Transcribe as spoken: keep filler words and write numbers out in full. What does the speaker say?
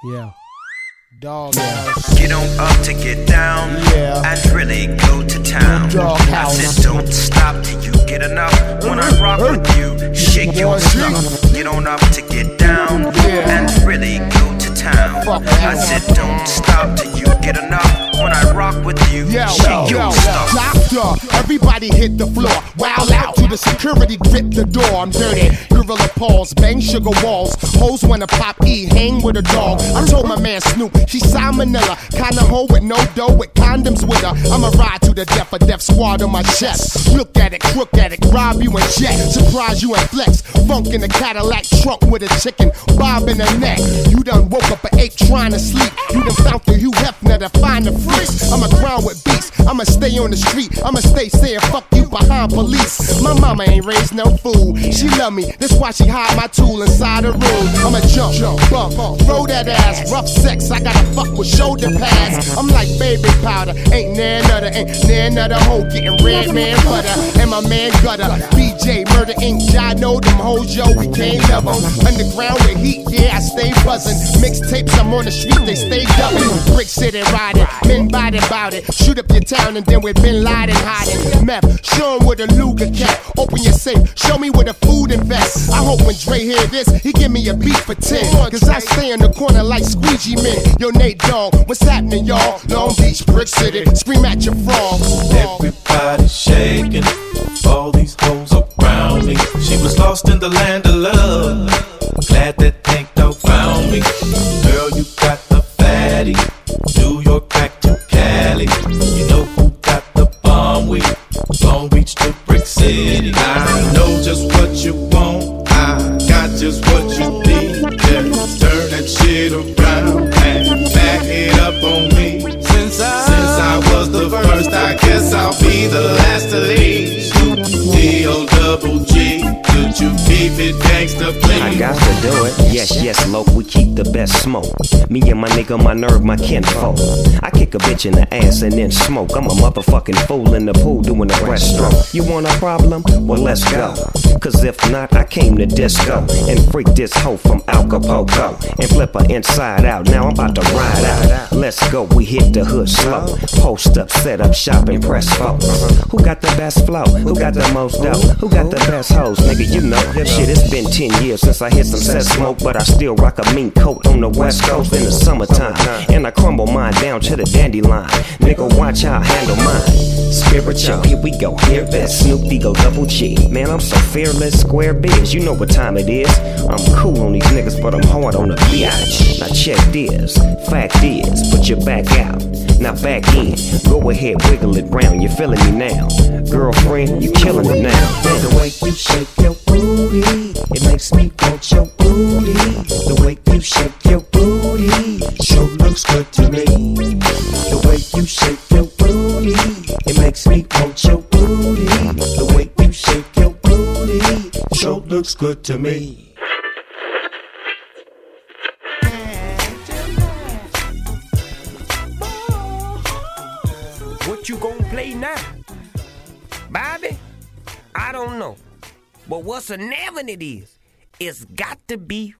Yeah. Dog house. Get on up to get down. Yeah. And really go to town. Dog house. I said don't stop till you get enough. When I rock with you, shake your stuff. Get on up to get down. Yeah. And really go to town. I said don't stop till you get enough. When I rock with you, yo, shake yo, your yo, stuff. Doctor, everybody hit the floor. Wow out to the security, grip the door. I'm dirty, gorilla paws, bang sugar walls. Hoes wanna pop E, hang with a dog. I told my man Snoop, she's salmonella. Kinda hoe with no dough, with condoms with her. I'ma ride to the death, a death squad on my chest. Look at it, crook at it, rob you and jet. Surprise you and flex. Funk in the Cadillac trunk with a chicken, bob in the neck. You done woke up at eight trying to sleep. You done found the Hugh Hefner to find the freaks. I'ma grind with beats, I'ma stay on the street. I'ma stay saying fuck you behind police. My mama ain't raised no fool. She love me, that's why she hide my tool inside the room. I'ma jump, bump, throw that ass. Rough sex, I gotta fuck with shoulder pads. I'm like baby powder, ain't nan nutter, ain't nan nutter hoe getting red man butter. And my man gutter, B J Murder Incorporated. I know them hoes, yo, we can't love them. Underground with heat, yeah, I stay buzzing. Mixtapes, I'm on the street, they stay dubbing. Brick City riding, men body bout it. Shoot up your town and then with Bin Laden hiding. Meth, show him with a Luger cap. Open your safe, show me where the food invest. I hope when Dre hear this, he give me a beat for ten. Cause I stay in the corner like squeegee men. Yo, Nate Dogg, what's happening, y'all? Long Beach, Brick City, scream at your frogs. Everybody shaking, all these hoes around me. She was lost in the land of love. Glad that Tank Dog found me. Girl, you got the fatty. New York back to Cali. You know who got the bomb weed? Long Beach to Brick City. I know just what you want. I got just what you need. Just turn that shit around and back it up on me. Since I, Since I was the first, I guess I'll be the last to leave. D O double G, could you keep it gangsta, please? I got to do it. Yes, yes, loc, we keep the best smoke. Me and my nigga, my nerve, my kinfolk. I kick a bitch in the ass and then smoke. I'm a motherfucking fool in the pool doing the breaststroke. You want a problem? Well, let's go. Cause if not, I came to disco and freak this hoe from Acapulco and flip her inside out. Now I'm about to ride out. Let's go, we hit the hood slow. Post up, set up shop and press folks. Who got the best flow? Who got the most dough? Who got the best hoes? Nigga, you know. Shit, it's been ten years since I hit some set smoke, but I still rock a mean coat on the west coast in the summertime. And I crumble mine down to the dandelion. Nigga, watch how I handle mine. Spiritual, here we go, hear this. Snoop D-Go double G. Man, I'm so fearless, square biz. You know what time it is. I'm cool on these niggas, but I'm hard on the bitch. Now check this. Fact is, put your back out. Now back in. Go ahead, wiggle it round. You feeling me now? Girlfriend, you killing it now. The way you shake your booty, it makes me want your booty. The way you shake your booty, sure looks good to me. The way you shake your booty, it makes me want your booty. The way you shake your booty, sure looks good to me. What you gonna play now? Bobby? I don't know. But what's a never it is, it's got to be